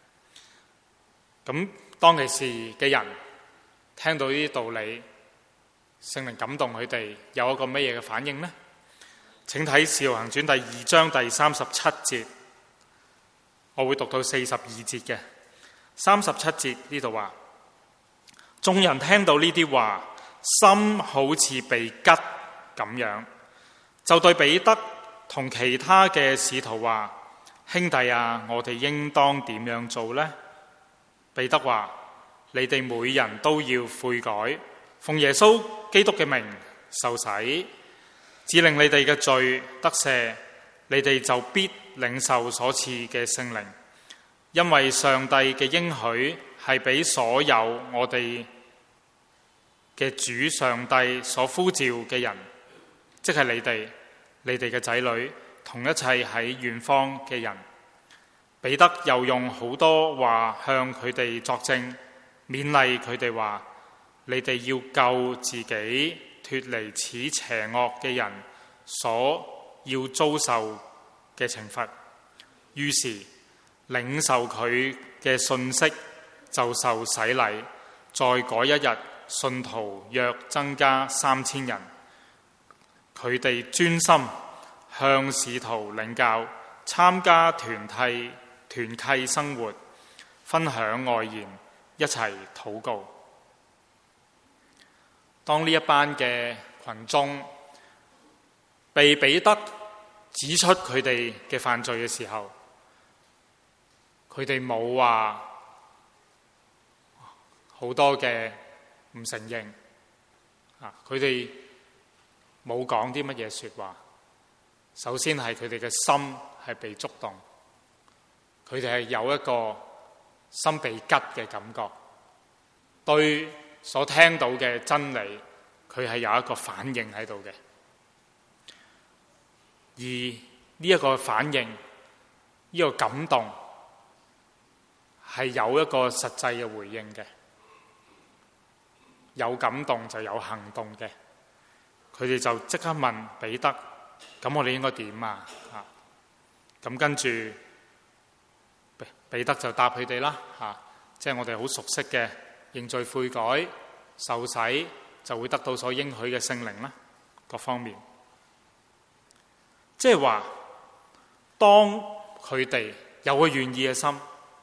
Speaker 1: 咁當其時嘅人聽到呢啲道理，聖靈感動佢哋，有一個乜嘢嘅反應呢？請睇《使徒行傳》第二章第三十七節，我會讀到四十二節嘅。三十七節呢度話，眾人聽到呢啲話，心好似被吉咁樣，就對彼得同其他嘅使徒話：兄弟啊，我哋應當點樣做呢？彼得話：你哋每人都要悔改，奉耶穌基督嘅名受洗，只令你哋嘅罪得赦，你哋就必領受所賜嘅聖靈，因為上帝嘅應許係俾所有我哋嘅主上帝所呼召嘅人，即係你哋、你哋嘅仔女，同一切喺遠方嘅人。彼得又用好多話向佢哋作證，勉勵佢哋話：你哋要救自己脫離此邪惡嘅人所要遭受嘅懲罰。於是領受佢嘅信息就受洗禮，在嗰一日信徒約增加三千人，佢哋專心向使徒領教，參加團契團契生活，分享愛言，一齊禱告。當呢一班嘅群眾被彼得指出佢哋嘅犯罪嘅時候，佢哋冇話好多嘅唔承認啊！佢哋冇講啲乜嘢說話。首先係佢哋嘅心係被觸動，佢哋係有一個心被吉嘅感覺，對所聽到嘅真理，佢係有一個反應喺度嘅。而呢一個反應，呢個感動係有一個實際嘅回應嘅。有感動就有行動嘅，佢哋就即刻問彼得：咁我哋應該點啊？啊，咁跟住彼得就答佢哋啦，嚇，即係我哋好熟悉嘅認罪悔改、受洗，就會得到所應許嘅聖靈啦，各方面。即係話，當佢哋有個願意嘅心，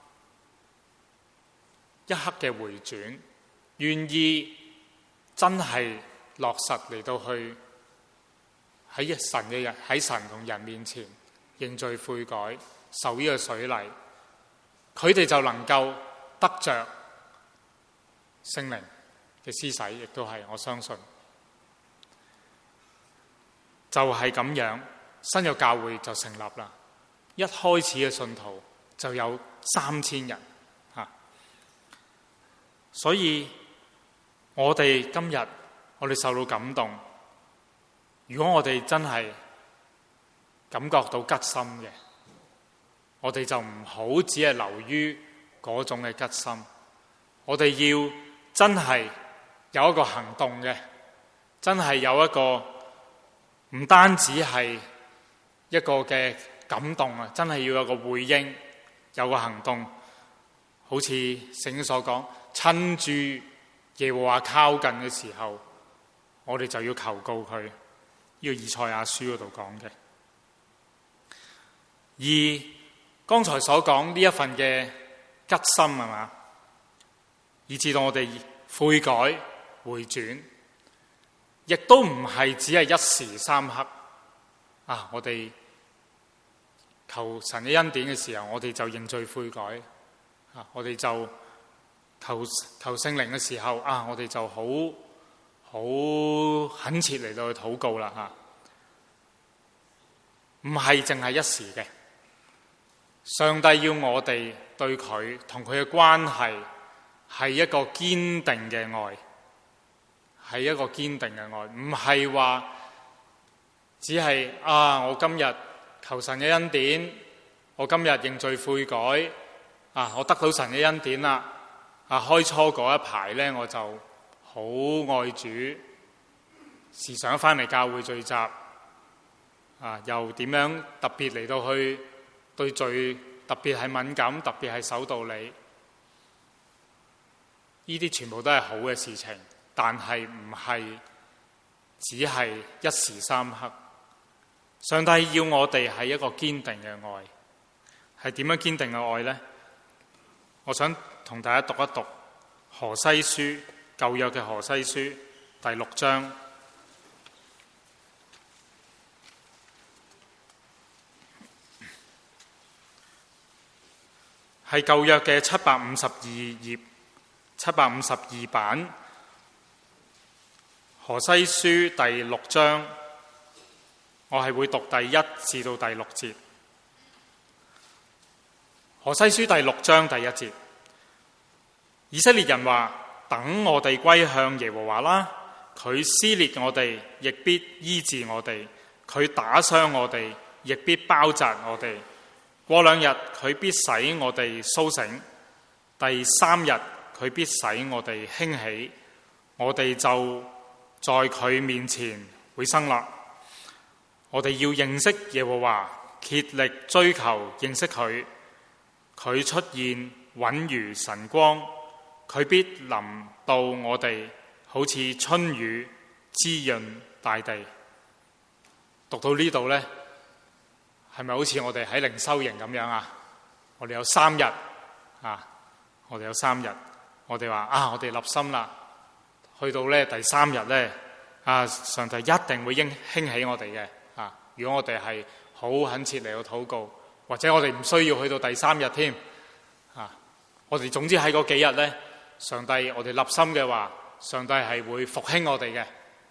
Speaker 1: 一刻嘅回轉，願意真係落實嚟到去喺神嘅人喺神同人面前認罪悔改，受呢個水禮，佢哋就能夠得着聖靈嘅施洗，亦都係我相信就係咁樣，新約教會就成立啦。一開始嘅信徒就有三千人吓，所以我哋今日我哋受到感動，如果我哋真係感覺到吉心嘅，我哋就唔好只係留於嗰種嘅吉心，我哋要真係有一個行動嘅，真係有一個唔單止係一個嘅感動啊，真係要有個回應，有個行動，好似聖經所講，趁住耶和華靠近嘅時候，我哋就要求告佢。呢個以賽亞書嗰度講嘅。而剛才所講呢一份嘅吉心係嘛，以至到我哋悔改回轉，亦都唔係只係一時三刻啊！我哋求神嘅恩典嘅時候，我哋就認罪悔改啊！我哋就求求聖靈嘅時候啊，我哋就好好懇切嚟到去禱告啦吓，唔係淨係一時嘅。上帝要我哋對佢同佢嘅關係係一個堅定嘅愛，係一個堅定嘅愛，唔係話只係啊我今日求神嘅恩典，我今日認罪悔改，啊我得到神嘅恩典啦，啊開初嗰一排呢，我就好愛主，時常翻嚟教會聚集，啊又點樣特別嚟到去對罪特別係敏感，特別係守道理，呢啲全部都係好嘅事情，但係唔係只係一時三刻。上帝要我哋係一個堅定嘅愛，係點樣堅定嘅愛呢？我想同大家讀一讀何西書，舊約嘅何西書第六章，係舊約嘅七百五十二頁，七百五十二版，何西書第六章，我係會讀第一至到第六節。何西書第六章第一節，以色列人話：等我哋歸向耶和華啦，佢撕裂我哋，亦必醫治我哋；佢打傷我哋，亦必包紮我哋。過兩日，佢必使我哋甦醒；第三日，佢必使我哋興起，我哋就在佢面前會生啦。我哋要認識耶和華，竭力追求認識佢。佢出現穩如晨光，佢必臨到我哋，好似春雨滋潤大地。讀到呢度呢，係咪好似我哋喺靈修營咁樣啊？我哋有三日啊，我哋有三日，我哋話啊，我哋立心啦，去到呢第三日呢，啊，上帝一定會應興起我哋嘅啊！如果我哋係好懇切嚟到禱告，或者我哋唔需要去到第三日添啊！我哋總之喺嗰幾日呢，上帝我哋立心嘅話，上帝係會復興我哋嘅。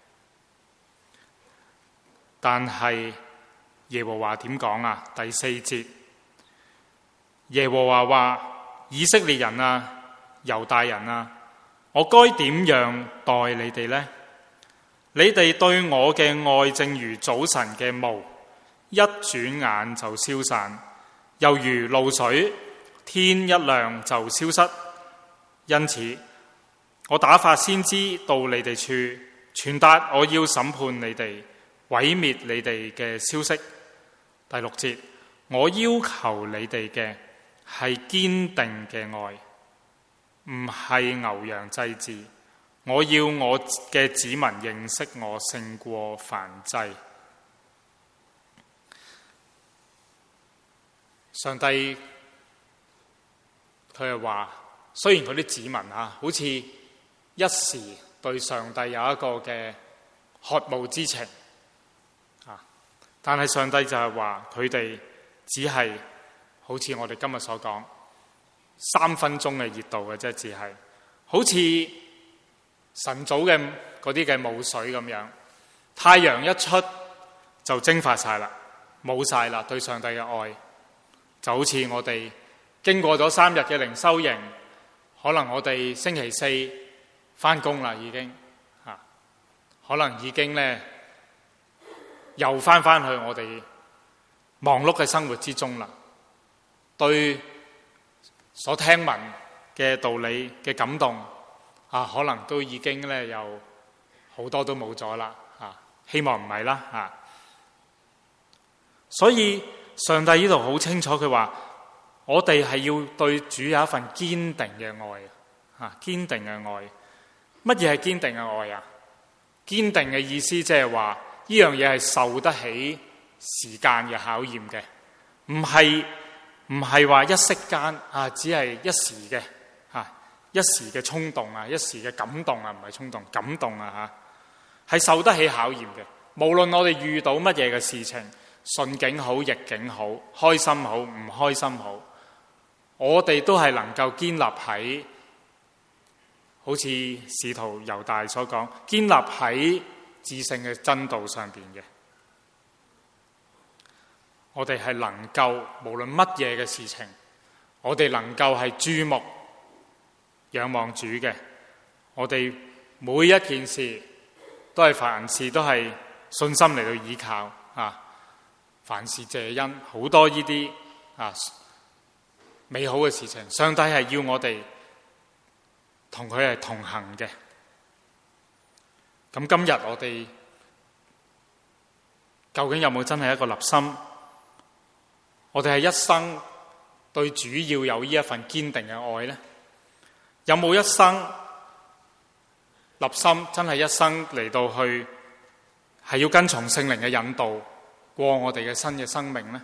Speaker 1: 但係耶和華點講啊？第四節，耶和華話：以色列人啊，猶大人啊，我該點樣待你哋呢？你哋對我嘅愛正如早晨嘅霧，一轉眼就消散，又如露水，天一亮就消失。因此，我打發先知到你哋處，傳達我要審判你哋、毀滅你哋嘅消息。第六節，我要求你哋嘅係堅定嘅愛，唔係牛羊祭祀。我要我嘅子民認識我勝過燔祭。上帝佢係話，雖然佢啲子民啊，好似一時對上帝有一個嘅渴慕之情啊，但係上帝就係話佢哋只係好似我哋今日所講三分鐘嘅熱度嘅啫，只係好似晨早嘅嗰啲嘅霧水咁樣，太陽一出就蒸發晒啦，冇晒啦。對上帝嘅愛就好似我哋經過咗三日嘅靈修營，可能我哋星期四返工啦，已經啊，可能已經咧又返返去我哋忙碌嘅生活之中啦。對所聽聞嘅道理嘅感動啊，可能都已經咧又好多都冇咗啦啊！希望唔係啦啊！所以上帝呢度好清楚，佢話我哋係要對主有一份堅定嘅愛啊！堅定嘅愛，乜嘢係堅定嘅愛啊？堅定嘅意思即係話呢樣嘢係受得起時間嘅考驗嘅，唔係唔係話一息間啊，只係一時嘅啊。一時嘅衝動啊，一時嘅感動啊，唔係衝動，感動啊吓，係受得起考驗嘅。無論我哋遇到乜嘢嘅事情，順境好，逆境好，開心好，唔開心好，我哋都係能夠堅立喺，好似使徒猶大所講，堅立喺至聖嘅真道上邊嘅。我哋係能夠無論乜嘢嘅事情，我哋能夠係注目仰望主嘅，我哋每一件事都係凡事都係信心嚟到依靠啊！凡事謝恩，好多呢啲啊美好嘅事情，上帝係要我哋同佢係同行嘅。咁今日我哋究竟有冇真係一個立心？我哋係一生對主要有呢一份堅定嘅愛呢？有冇一生立心，真係一生嚟到去係要跟從聖靈嘅引導過我哋嘅新嘅生命呢？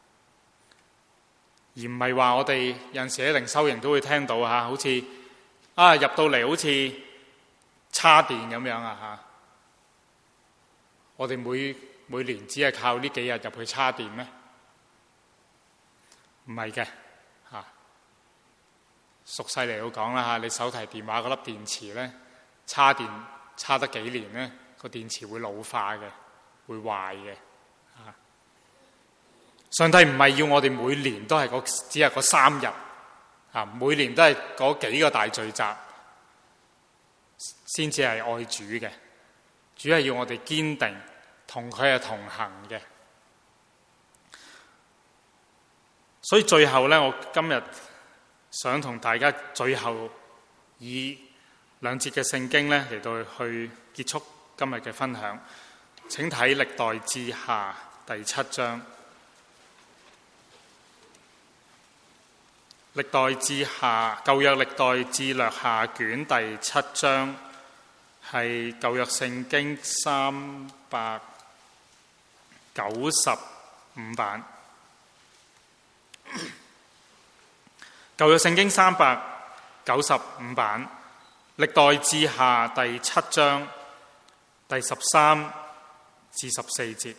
Speaker 1: 而唔係話我哋有陣時喺靈修營都會聽到吓，好似啊入到嚟好似叉電咁樣啊吓！我哋每每年只係靠呢幾日入去叉電咩？唔係嘅吓，俗世嚟到講啦吓，你手提電話嗰粒電池咧，叉電叉得幾年咧，個電池會老化嘅，會壞嘅。啊！上帝唔係要我哋每年都係嗰只係嗰三日，啊，每年都係嗰幾個大聚集，先至係愛主嘅。主係要我哋堅定，同佢係同行嘅。所以最後咧，我今日想同大家最後以兩節嘅聖經咧嚟到去結束今日嘅分享。請睇歷代志下第七章。歷代志下，舊約歷代志略下卷第七章，係舊約聖經三百九十五版。舊約聖經三百九十五版，歷代志下第七章第十三至十四節。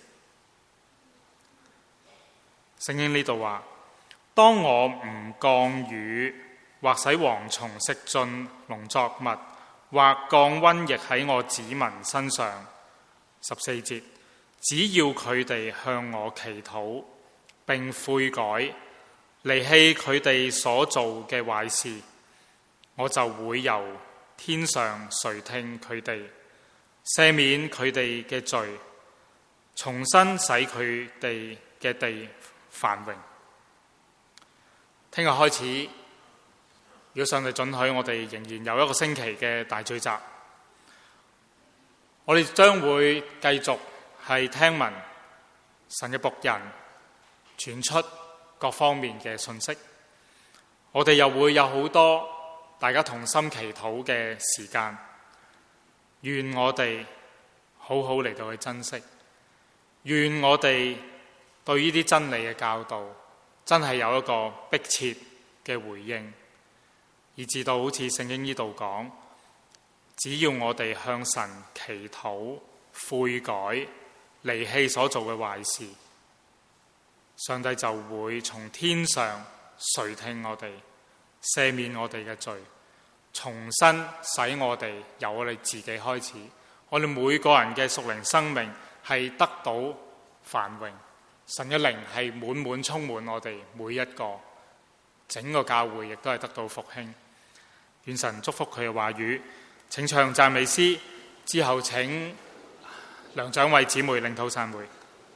Speaker 1: 聖經呢度話：當我唔降雨，或使蝗蟲食盡農作物，或降瘟疫喺我子民身上。十四節，只要佢哋向我祈禱並悔改，離棄佢哋所做嘅壞事，我就會由天上垂聽佢哋，赦免佢哋嘅罪，重新使佢哋嘅地繁榮。聽日開始，如果上帝准許，我哋仍然有一個星期嘅大聚集，我哋將會繼續係聽聞神嘅僕人傳出各方面嘅信息。我哋又會有好多大家同心祈禱嘅時間，願我哋好好嚟到去珍惜，願我哋對呢啲真理嘅教導真係有一個迫切嘅回應，以至到好似聖經呢度講，只要我哋向神祈禱悔改，離棄所做嘅壞事，上帝就會從天上垂聽我哋，赦免我哋嘅罪，重新使我哋由我哋自己開始，我哋每個人嘅屬靈生命係得到繁榮，神嘅靈係滿滿充滿我哋每一個，整個教會亦都係得到復興。願神祝福佢嘅話語。請唱讚美詩，之後請梁長慧姊妹領禱散會。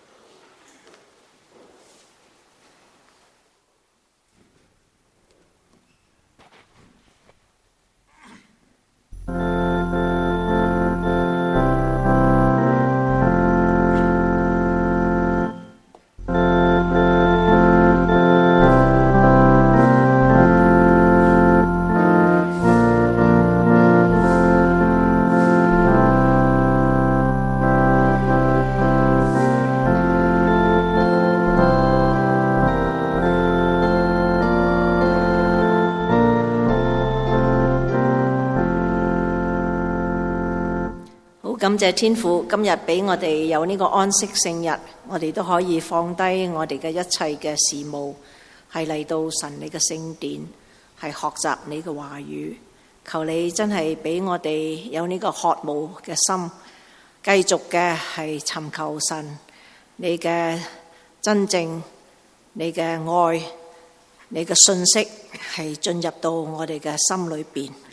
Speaker 2: 感謝天父，今日俾我哋有呢個安息聖日，我哋都可以放低我哋嘅一切嘅事務，係嚟到神你嘅聖殿，係學習你嘅話語。求你真係俾我哋有呢個渴慕嘅心，繼續嘅係尋求神你嘅真正、你嘅愛、你嘅信息係進入到我哋嘅心裏邊。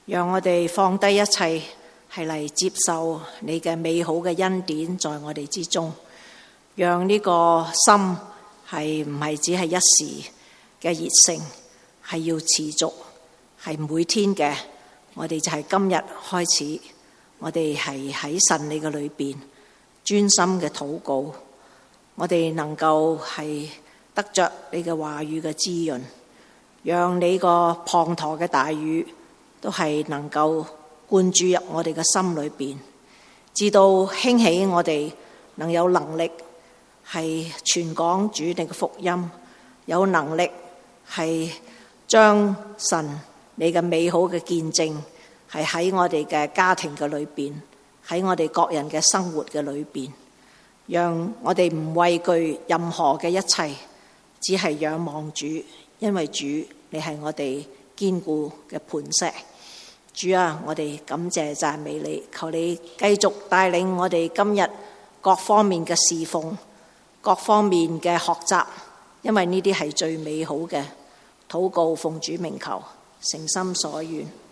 Speaker 2: 讓我哋放低一切，係嚟接受你嘅美好嘅恩典在我哋之中。讓呢個心係唔係只係一時嘅熱誠，係要持續，係每天嘅。我哋就係今日開始，我哋係喺神你嘅裏邊專心嘅禱告，我哋能夠係得着你嘅話語嘅滋潤，讓你個滂沱嘅大雨都係能夠灌注入我哋嘅心裏邊，直到興起我哋能有能力係傳講主你嘅福音，有能力係將神你嘅美好嘅見證係喺我哋嘅家庭嘅裏邊，喺我哋各人嘅生活嘅裏邊，讓我哋唔畏懼任何嘅一切，只係仰望主，因為主你係我哋堅固嘅磐石。主啊，我哋感謝讚美你，求你繼續帶領我哋今日各方面嘅侍奉，各方面嘅學習，因為呢啲係最美好嘅。禱告奉主名求，誠心所願。